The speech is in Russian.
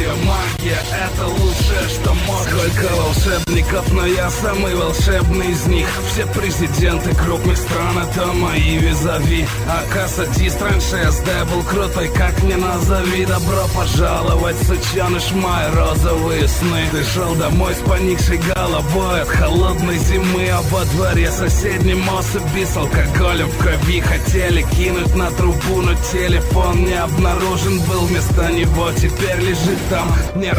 магия, магия, это лучшее, что может. Сколько волшебников, но я самый волшебный из них. Все президенты крупных стран, это мои визави. АК садист, раньше СД был крутой, как ни назови. Добро пожаловать, сученыш, мои розовые сны. Ты шел домой с поникшей головой от холодной зимы, а во дворе соседний мост убит с алкоголем в крови. Хотели кинуть на трубу, но телефон не обнаружен был вместо него. Теперь лежит там не